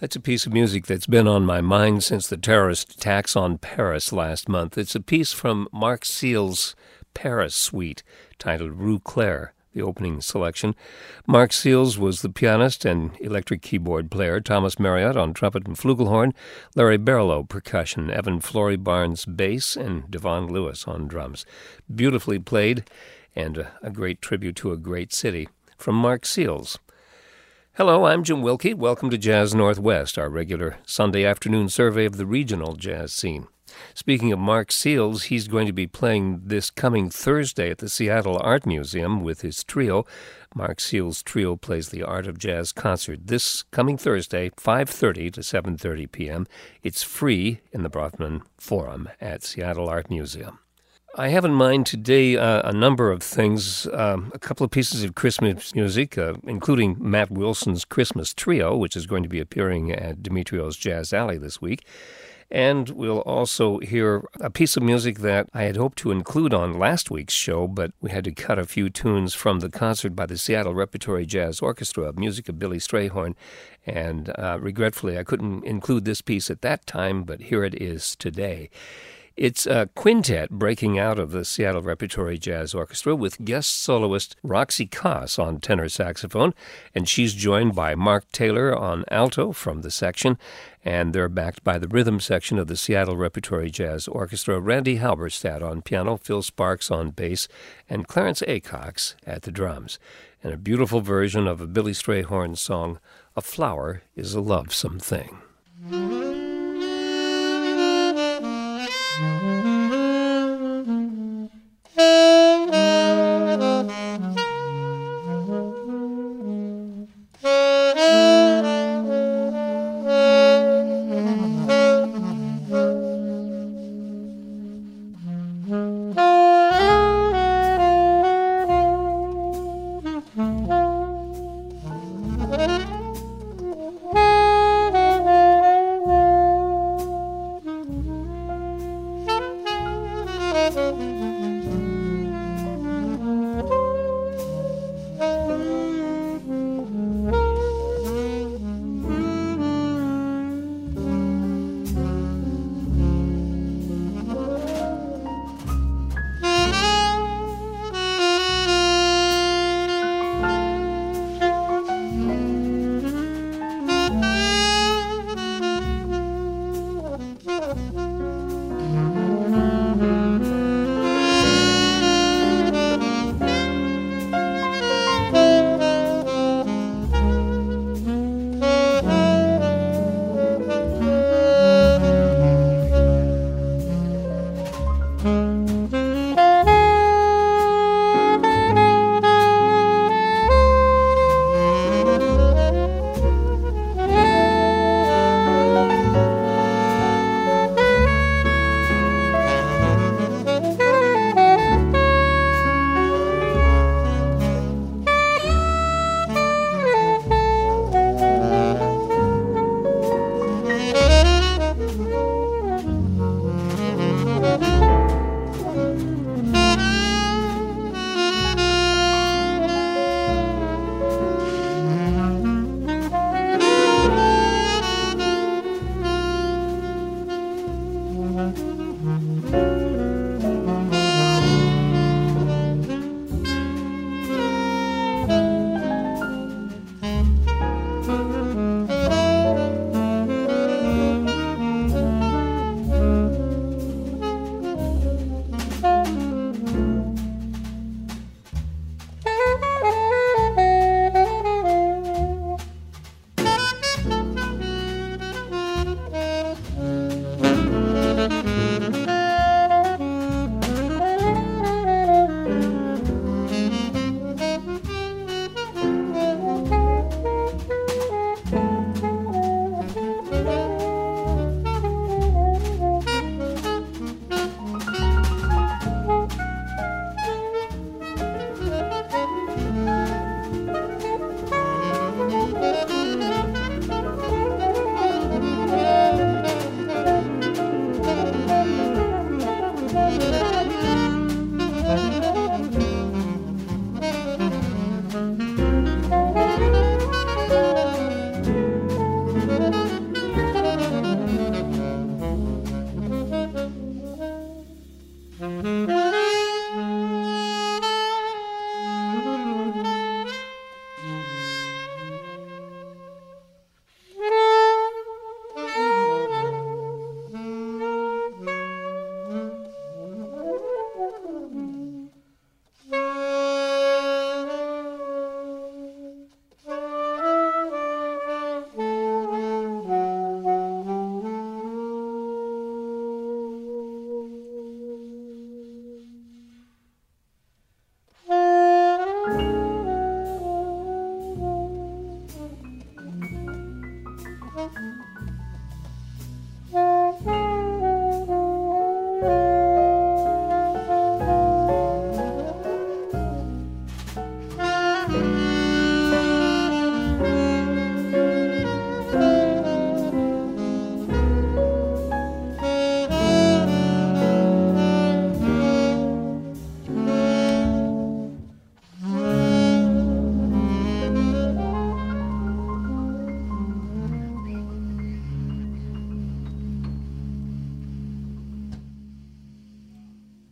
That's a piece of music that's been on my mind since the terrorist attacks on Paris last month. It's a piece from Mark Seale's Paris Suite titled Rue Claire, the opening selection. Mark Seales was the pianist and electric keyboard player, Thomas Marriott on trumpet and flugelhorn, Larry Barlow percussion, Evan Flory Barnes bass, and Devon Lewis on drums. Beautifully played, and a great tribute to a great city from Mark Seales. Hello, I'm Jim Wilkie. Welcome to Jazz Northwest, our regular Sunday afternoon survey of the regional jazz scene. Speaking of Mark Seales, he's going to be playing this coming Thursday at the Seattle Art Museum with his trio. Mark Seales' trio plays the Art of Jazz concert this coming Thursday, 5:30 to 7:30 p.m. It's free in the Brofman Forum at Seattle Art Museum. I have in mind today a number of things, a couple of pieces of Christmas music, including Matt Wilson's Christmas Trio, which is going to be appearing at Demetrio's Jazz Alley this week. And we'll also hear a piece of music that I had hoped to include on last week's show, but we had to cut a few tunes from the concert by the Seattle Repertory Jazz Orchestra, music of Billy Strayhorn. And regretfully, I couldn't include this piece at that time, but here it is today. It's a quintet breaking out of the Seattle Repertory Jazz Orchestra with guest soloist Roxy Koss on tenor saxophone, and she's joined by Mark Taylor on alto from the section, and they're backed by the rhythm section of the Seattle Repertory Jazz Orchestra, Randy Halberstadt on piano, Phil Sparks on bass, and Clarence Acox at the drums. And a beautiful version of a Billy Strayhorn song, A Flower is a Lovesome Thing.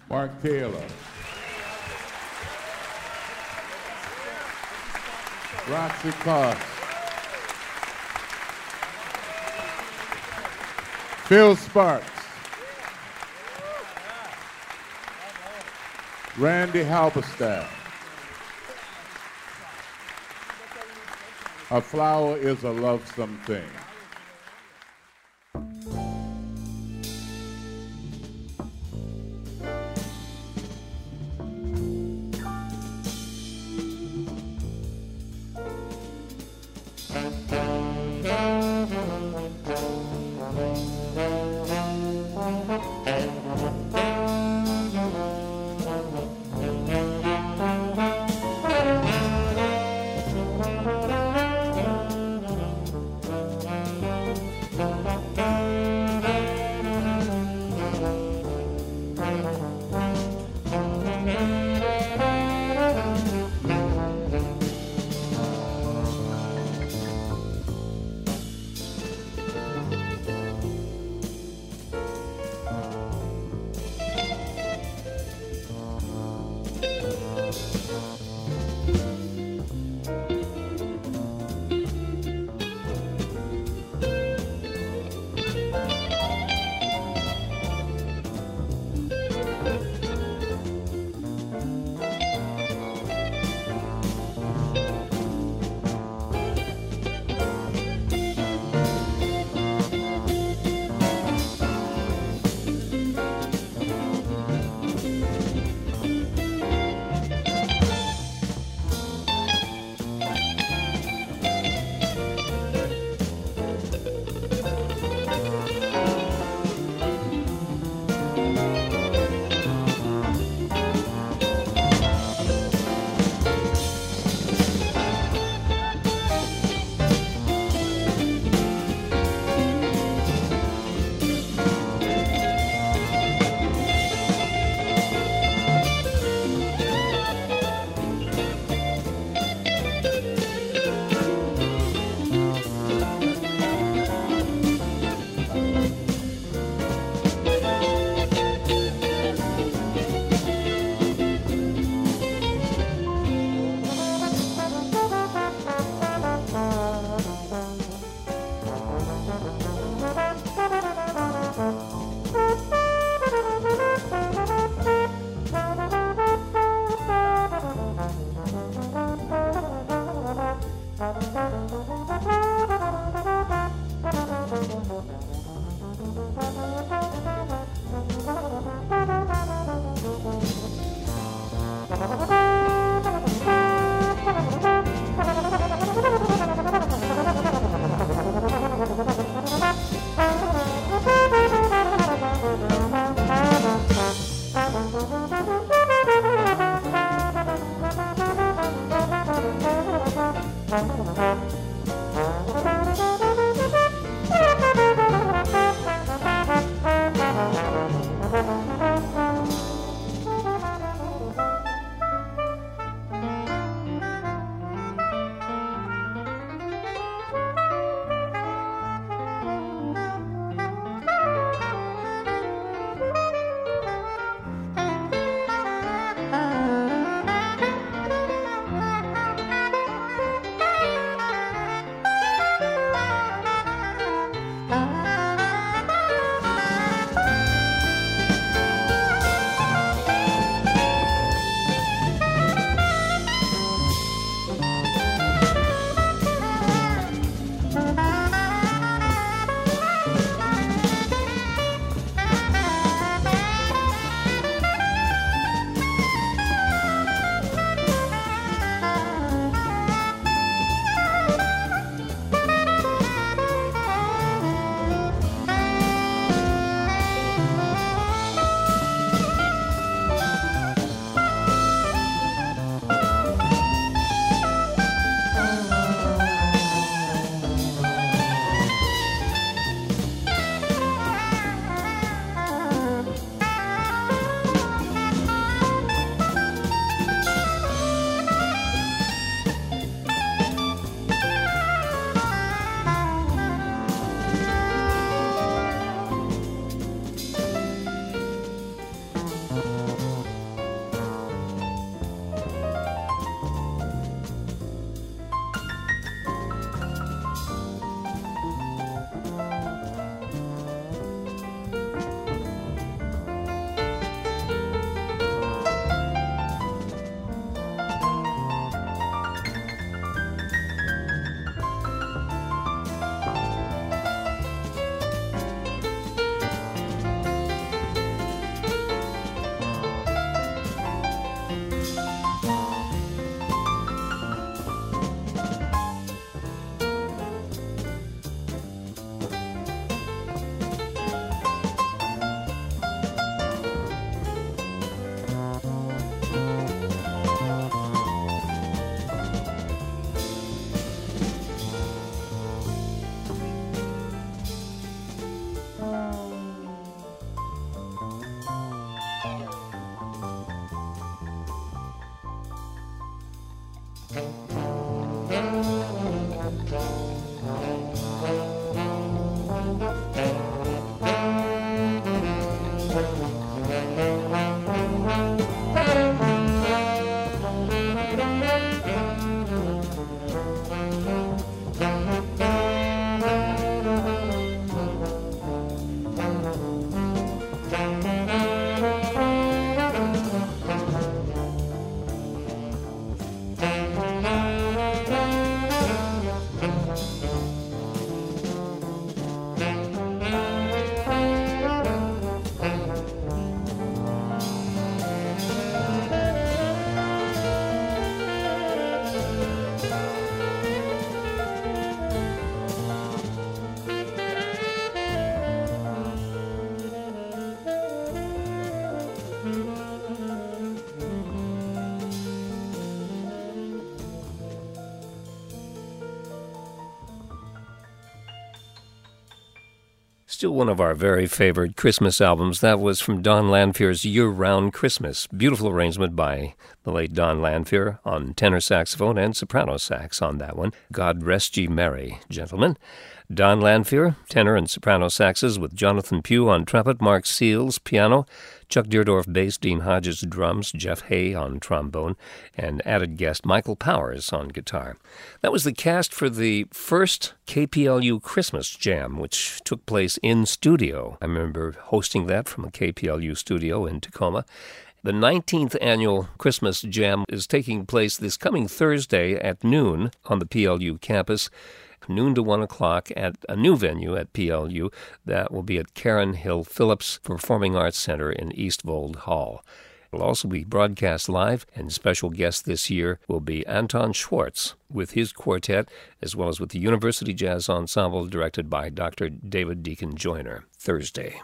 Mark Taylor. Roxy Cost. Phil Sparks. Randy Halberstadt. A flower is a lovesome thing. Still one of our very favorite Christmas albums. That was from Don Lanfear's Year-Round Christmas. Beautiful arrangement by the late Don Lanfear on tenor saxophone and soprano sax on that one. God rest ye merry, gentlemen. Don Lanfear, tenor and soprano saxes with Jonathan Pugh on trumpet, Mark Seals, piano, Chuck Deerdorf bass, Dean Hodges drums, Jeff Hay on trombone, and added guest Michael Powers on guitar. That was the cast for the first KPLU Christmas Jam, which took place in studio. I remember hosting that from a KPLU studio in Tacoma. The 19th annual Christmas Jam is taking place this coming Thursday at noon on the PLU campus, noon to 1 o'clock at a new venue at PLU. That will be at Karen Hill Phillips Performing Arts Center in Eastvold Hall. It will also be broadcast live, and special guest this year will be Anton Schwartz with his quartet, as well as with the University Jazz Ensemble directed by Dr. David Deacon Joyner, Thursday.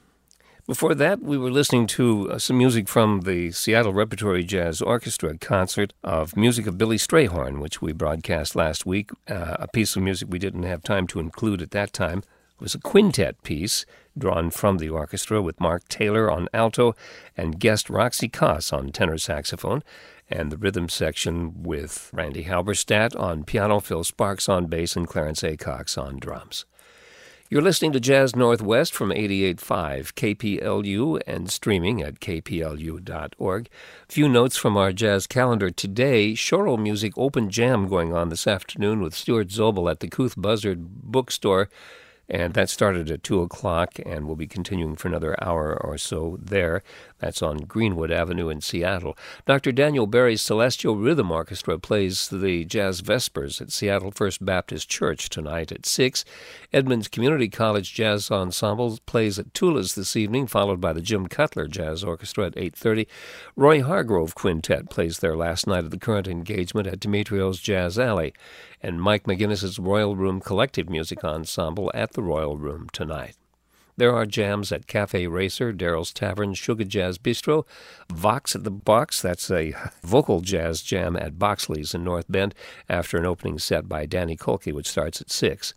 Before that, we were listening to some music from the Seattle Repertory Jazz Orchestra concert of music of Billy Strayhorn, which we broadcast last week. A piece of music we didn't have time to include at that time. It was a quintet piece drawn from the orchestra with Mark Taylor on alto and guest Roxy Koss on tenor saxophone, and the rhythm section with Randy Halberstadt on piano, Phil Sparks on bass, and Clarence A. Cox on drums. You're listening to Jazz Northwest from 88.5 KPLU and streaming at kplu.org. A few notes from our jazz calendar today. Choral Music Open Jam going on this afternoon with Stuart Zobel at the Couth Buzzard Bookstore. And that started at 2 o'clock and will be continuing for another hour or so there. That's on Greenwood Avenue in Seattle. Dr. Daniel Berry's Celestial Rhythm Orchestra plays the Jazz Vespers at Seattle First Baptist Church tonight at 6. Edmonds Community College Jazz Ensemble plays at Tula's this evening, followed by the Jim Cutler Jazz Orchestra at 8:30. Roy Hargrove Quintet plays their last night of the current engagement at Demetrios Jazz Alley. And Mike McGinnis's Royal Room Collective Music Ensemble at the Royal Room tonight. There are jams at Cafe Racer, Daryl's Tavern, Sugar Jazz Bistro, Vox at the Box. That's a vocal jazz jam at Boxley's in North Bend after an opening set by Danny Kolke, which starts at 6.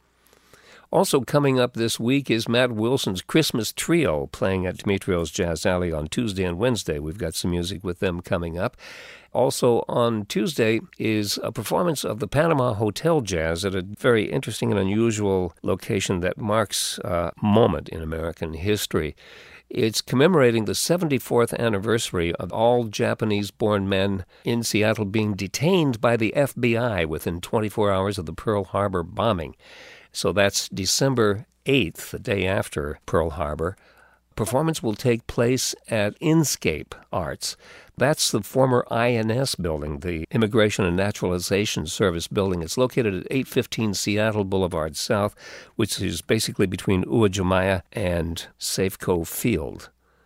Also coming up this week is Matt Wilson's Christmas Trio playing at Demetrios Jazz Alley on Tuesday and Wednesday. We've got some music with them coming up. Also on Tuesday is a performance of the Panama Hotel Jazz at a very interesting and unusual location that marks a moment in American history. It's commemorating the 74th anniversary of all Japanese-born men in Seattle being detained by the FBI within 24 hours of the Pearl Harbor bombing. So that's December 8th, the day after Pearl Harbor. Performance will take place at Inscape Arts. That's the former INS building, the Immigration and Naturalization Service building. It's located at 815 Seattle Boulevard South, which is basically between Uwajimaya and Safeco Field.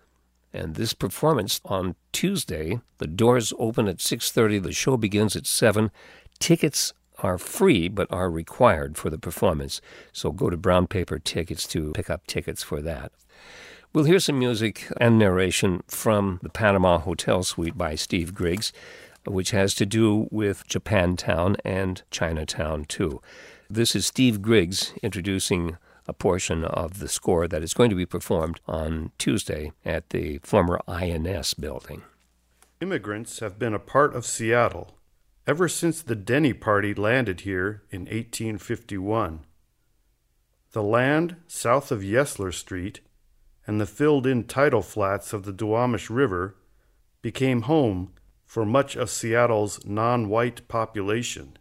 And this performance on Tuesday, the doors open at 6:30, the show begins at 7. Tickets are free but are required for the performance, so go to Brown Paper Tickets to pick up tickets for that. We'll hear some music and narration from the Panama Hotel Suite by Steve Griggs, which has to do with Japantown and Chinatown, too. This is Steve Griggs introducing a portion of the score that is going to be performed on Tuesday at the former INS building. Immigrants have been a part of Seattle ever since the Denny Party landed here in 1851. The land south of Yesler Street and the filled-in tidal flats of the Duwamish River became home for much of Seattle's non-white population.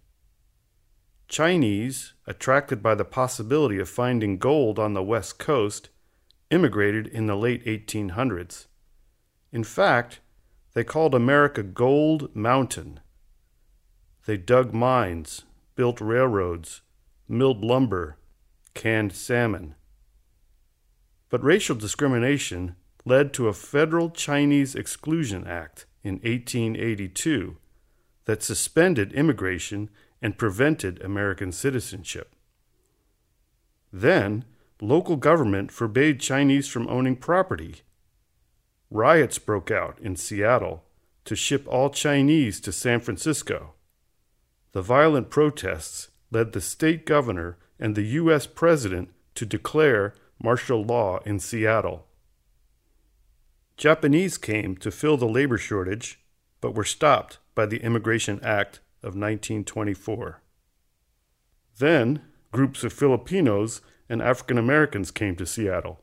Chinese, attracted by the possibility of finding gold on the West Coast, immigrated in the late 1800s. In fact, they called America Gold Mountain. They dug mines, built railroads, milled lumber, canned salmon. But racial discrimination led to a federal Chinese Exclusion Act in 1882 that suspended immigration and prevented American citizenship. Then, local government forbade Chinese from owning property. Riots broke out in Seattle to ship all Chinese to San Francisco. The violent protests led the state governor and the U.S. president to declare martial law in Seattle. Japanese came to fill the labor shortage, but were stopped by the Immigration Act of 1924. Then, groups of Filipinos and African Americans came to Seattle.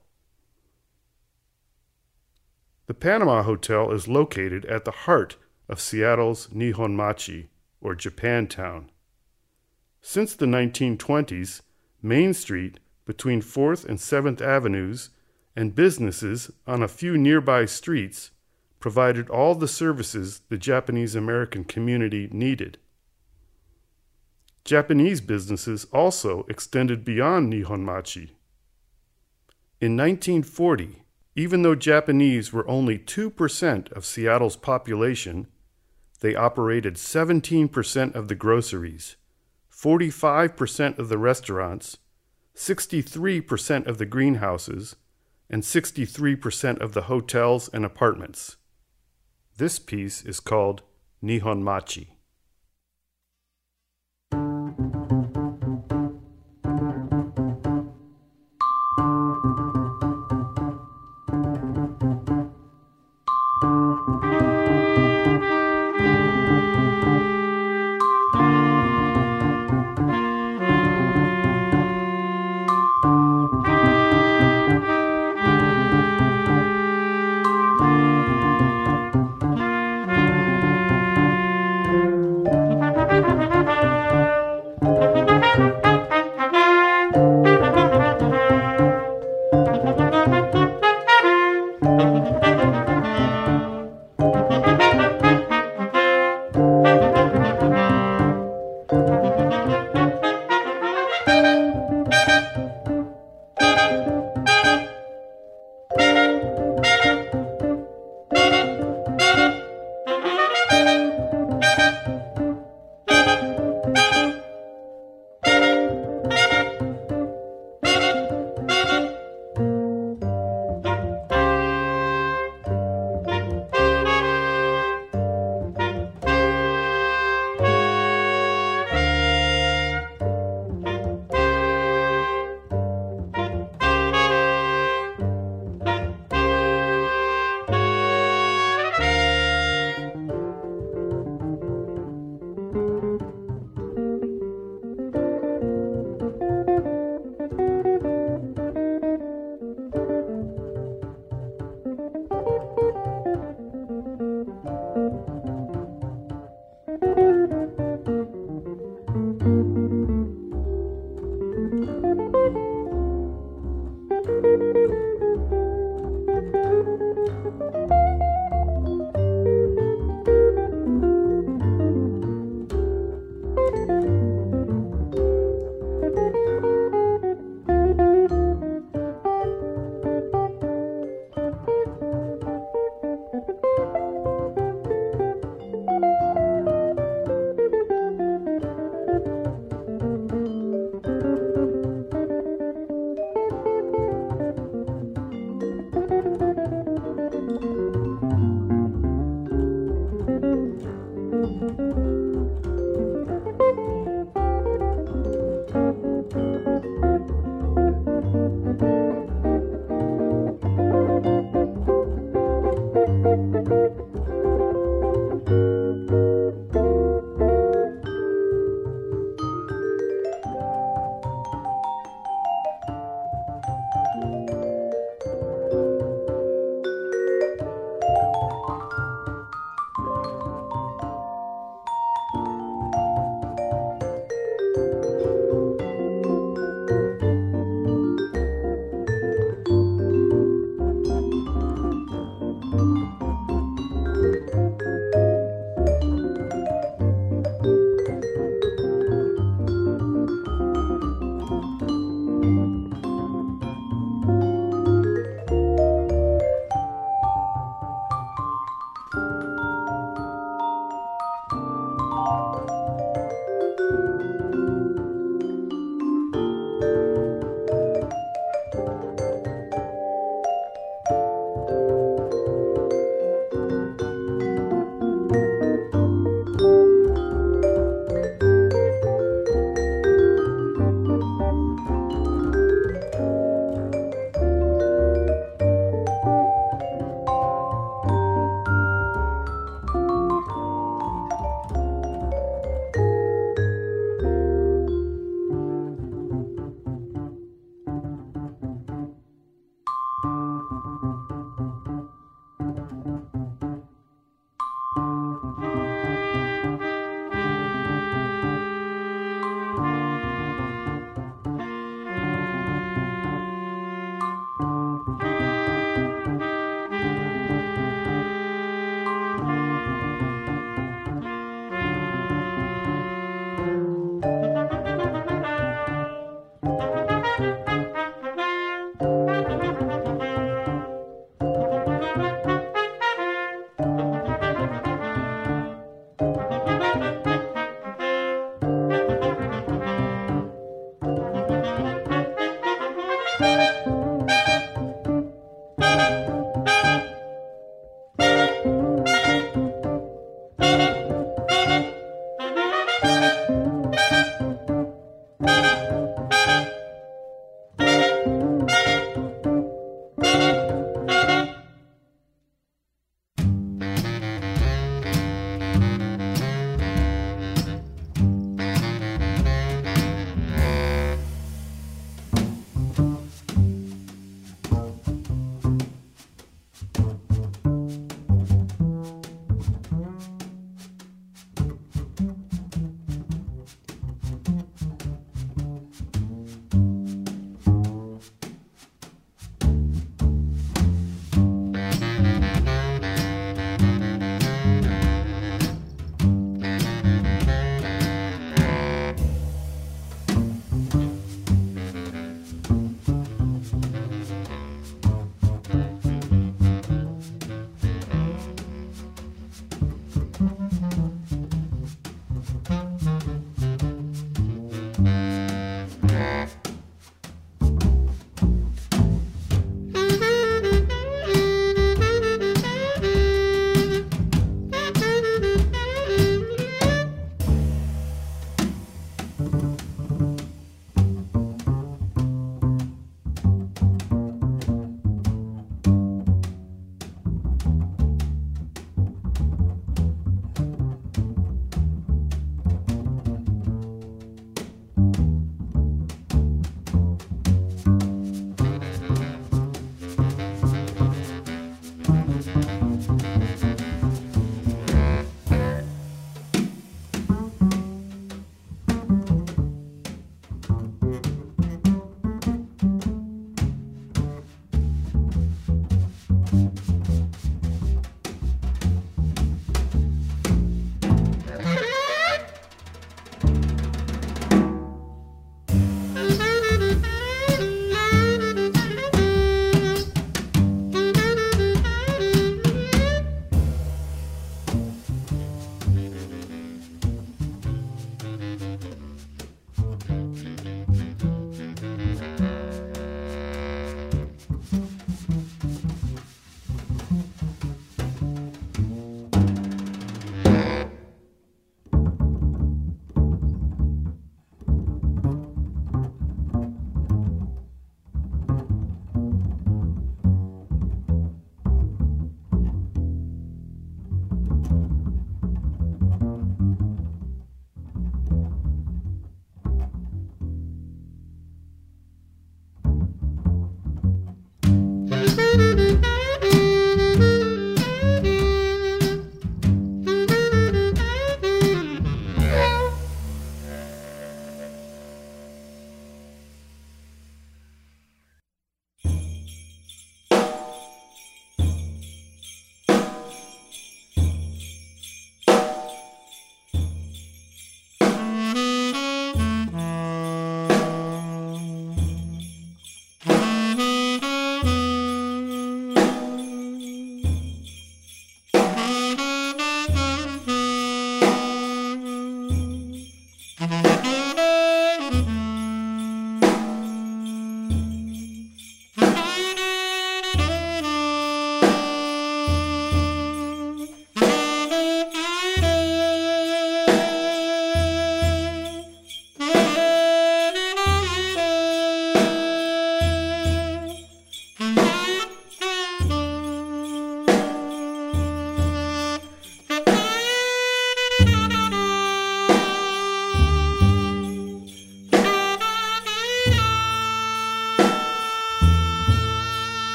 The Panama Hotel is located at the heart of Seattle's Nihonmachi, or Japantown. Since the 1920s, Main Street between 4th and 7th Avenues and businesses on a few nearby streets provided all the services the Japanese American community needed. Japanese businesses also extended beyond Nihonmachi. In 1940, even though Japanese were only 2% of Seattle's population, they operated 17% of the groceries, 45% of the restaurants, 63% of the greenhouses, and 63% of the hotels and apartments. This piece is called Nihonmachi.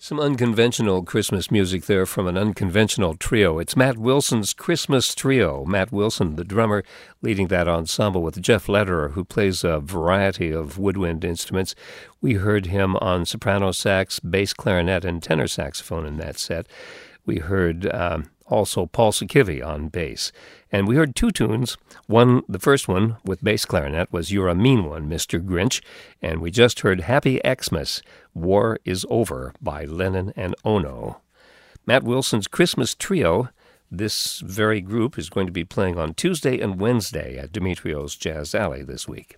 Some unconventional Christmas music there from an unconventional trio. It's Matt Wilson's Christmas Trio. Matt Wilson, the drummer, leading that ensemble with Jeff Lederer, who plays a variety of woodwind instruments. We heard him on soprano sax, bass clarinet, and tenor saxophone in that set. We heard also Paul Sikivi on bass. And we heard two tunes. The first one with bass clarinet was You're a Mean One, Mr. Grinch. And we just heard Happy Xmas, War is Over by Lennon and Ono. Matt Wilson's Christmas Trio, this very group is going to be playing on Tuesday and Wednesday at Demetrios Jazz Alley this week.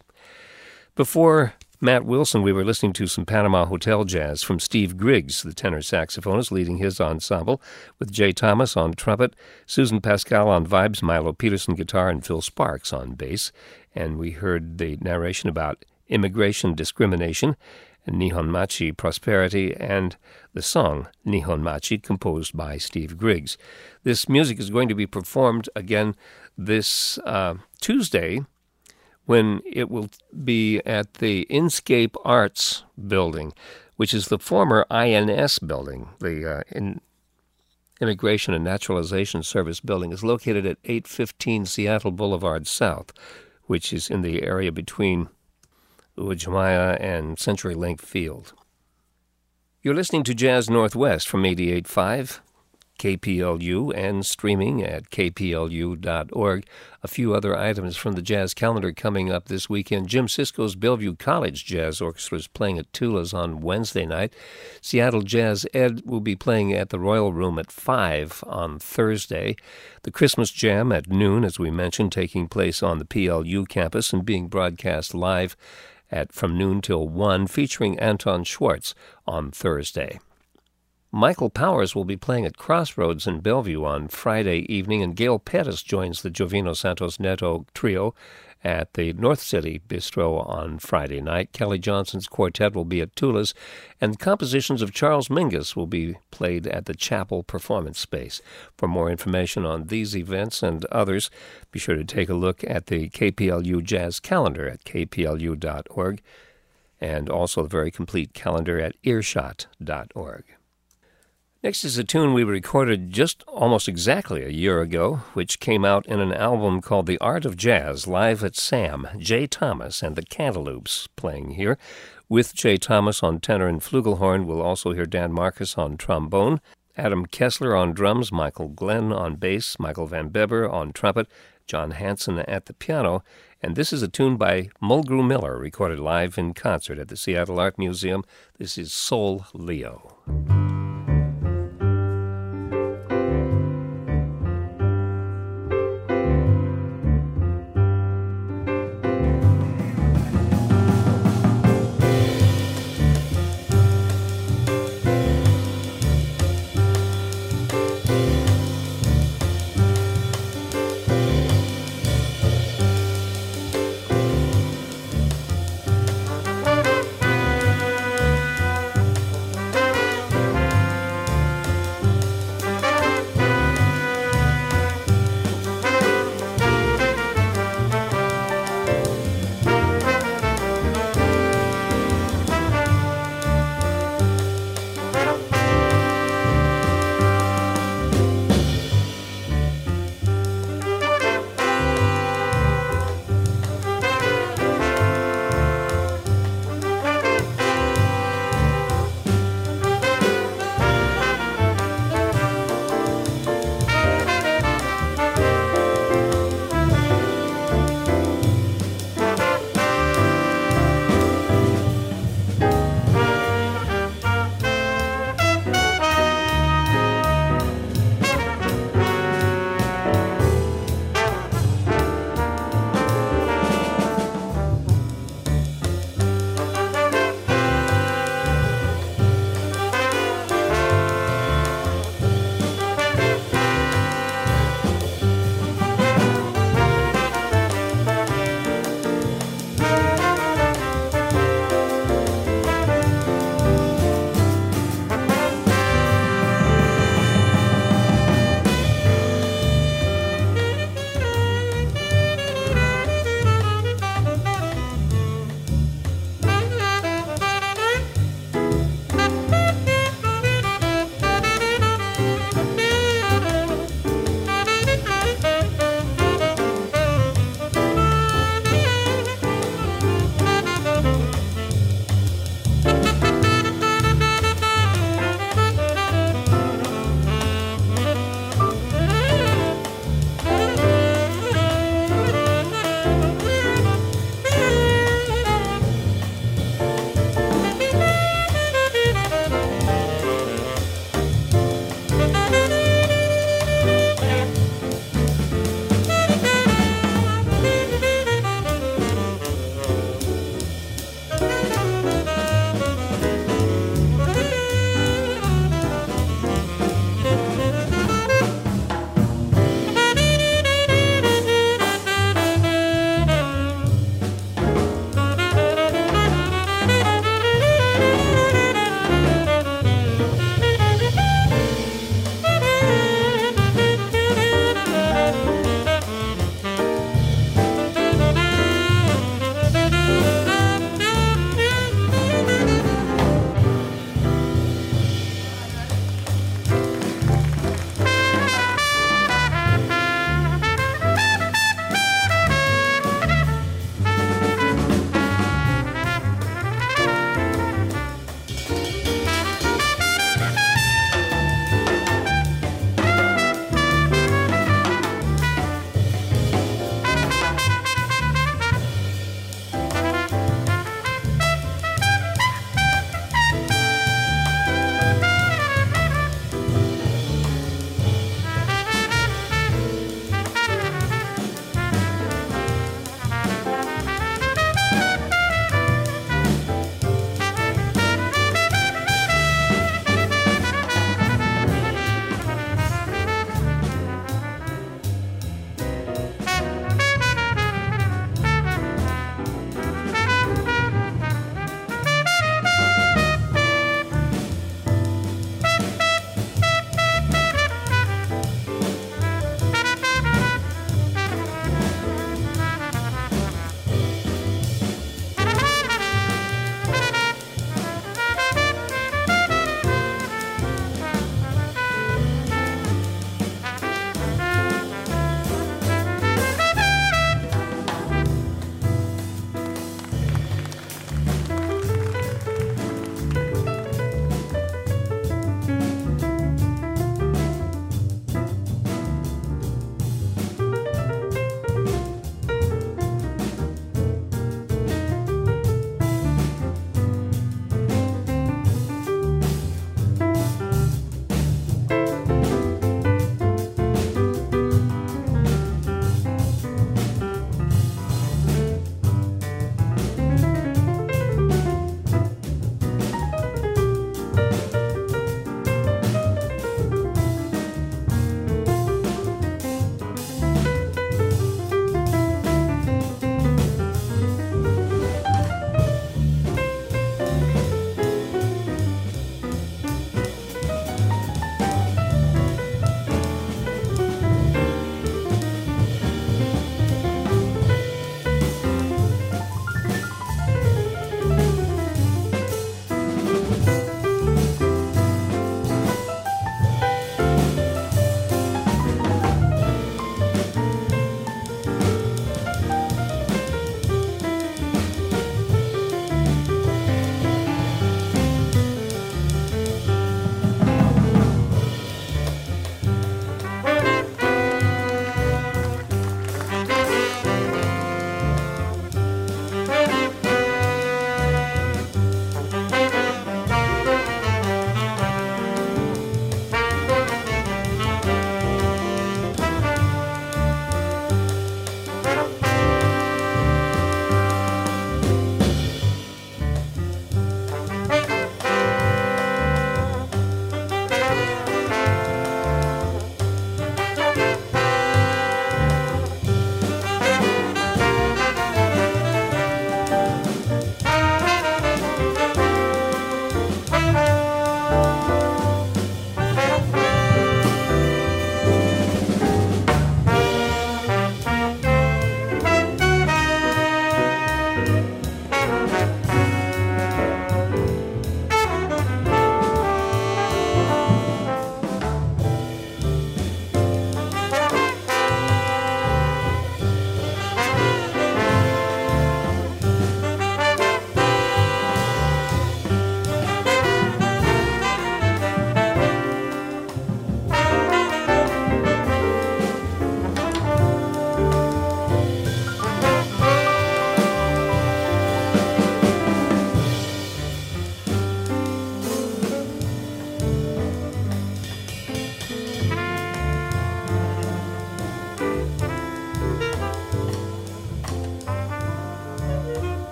Before Matt Wilson, we were listening to some Panama Hotel jazz from Steve Griggs, the tenor saxophonist, leading his ensemble, with Jay Thomas on trumpet, Susan Pascal on vibes, Milo Peterson guitar, and Phil Sparks on bass. And we heard the narration about immigration discrimination, and Nihon Machi prosperity, and the song Nihon Machi, composed by Steve Griggs. This music is going to be performed again this Tuesday, when it will be at the Inscape Arts building, which is the former INS building. The Immigration and Naturalization Service building is located at 815 Seattle Boulevard South, which is in the area between Uwajimaya and CenturyLink Field. You're listening to Jazz Northwest from 88.5 KPLU and streaming at kplu.org. A few other items from the jazz calendar coming up this weekend. Jim Sisko's Bellevue College Jazz Orchestra is playing at Tula's on Wednesday night. Seattle Jazz Ed will be playing at the Royal Room at 5 on Thursday. The Christmas Jam at noon, as we mentioned, taking place on the PLU campus and being broadcast live from noon till 1, featuring Anton Schwartz on Thursday. Michael Powers will be playing at Crossroads in Bellevue on Friday evening, and Gail Pettis joins the Jovino Santos Neto trio at the North City Bistro on Friday night. Kelly Johnson's quartet will be at Tula's, and compositions of Charles Mingus will be played at the Chapel Performance Space. For more information on these events and others, be sure to take a look at the KPLU Jazz Calendar at kplu.org, and also the very complete calendar at earshot.org. Next is a tune we recorded just almost exactly a year ago, which came out in an album called The Art of Jazz, live at Sam. Jay Thomas and the Cantaloupes playing here. With Jay Thomas on tenor and flugelhorn, we'll also hear Dan Marcus on trombone, Adam Kessler on drums, Michael Glenn on bass, Michael Van Beber on trumpet, John Hansen at the piano, and this is a tune by Mulgrew Miller, recorded live in concert at the Seattle Art Museum. This is Sol Leo.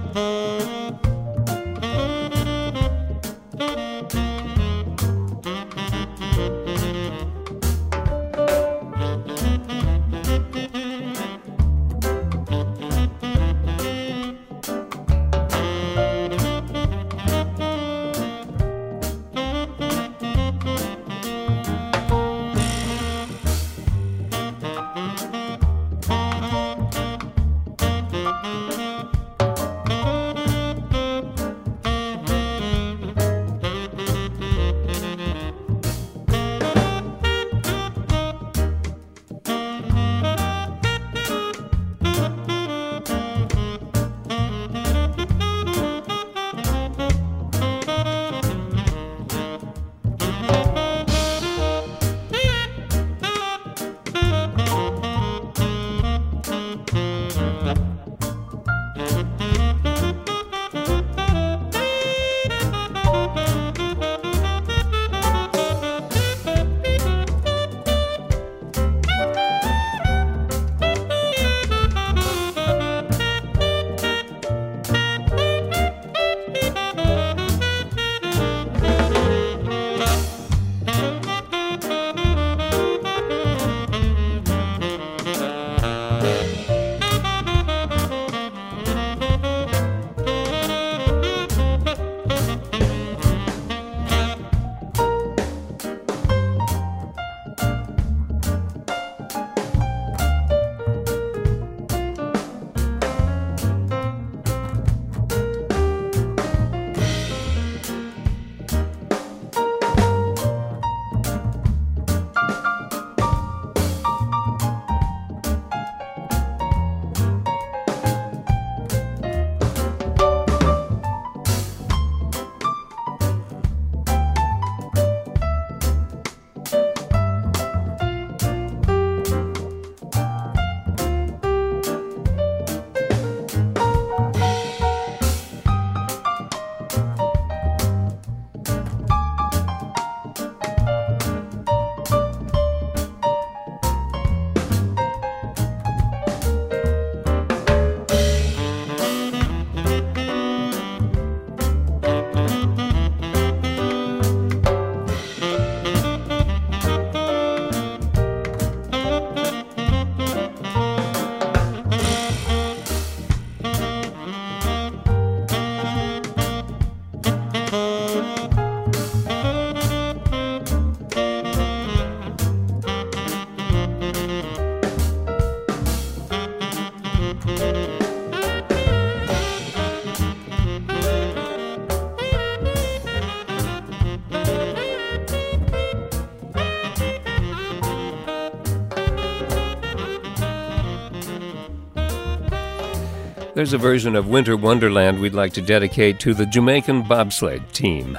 There's a version of Winter Wonderland we'd like to dedicate to the Jamaican bobsled team.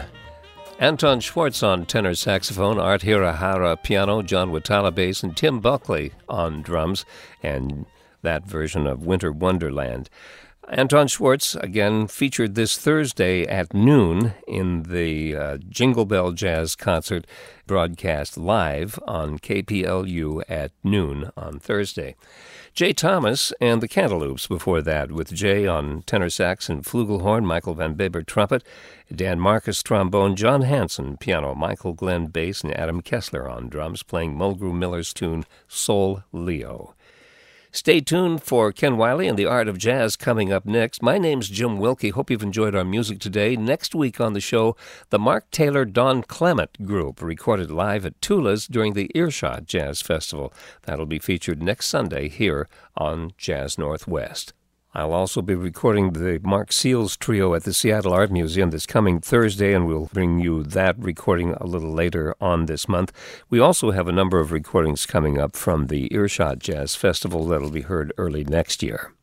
Anton Schwartz on tenor saxophone, Art Hirahara piano, John Watala bass, and Tim Buckley on drums, and that version of Winter Wonderland. Anton Schwartz, again, featured this Thursday at noon in the Jingle Bell Jazz Concert, broadcast live on KPLU at noon on Thursday. Jay Thomas and the Cantaloupes before that, with Jay on tenor sax and flugelhorn, Michael Van Baber trumpet, Dan Marcus trombone, John Hanson piano, Michael Glenn bass, and Adam Kessler on drums, playing Mulgrew Miller's tune Sol Leo. Stay tuned for Ken Wiley and the Art of Jazz coming up next. My name's Jim Wilkie. Hope you've enjoyed our music today. Next week on the show, the Mark Taylor Don Clement Group, recorded live at Tula's during the Earshot Jazz Festival. That'll be featured next Sunday here on Jazz Northwest. I'll also be recording the Mark Seals Trio at the Seattle Art Museum this coming Thursday, and we'll bring you that recording a little later on this month. We also have a number of recordings coming up from the Earshot Jazz Festival that'll be heard early next year.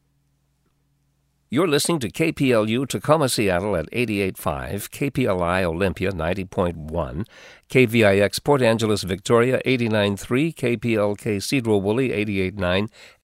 You're listening to KPLU Tacoma, Seattle at 88.5, KPLI Olympia 90.1, KVIX Port Angeles, Victoria 89.3, KPLK Cedro Woolley 88.9,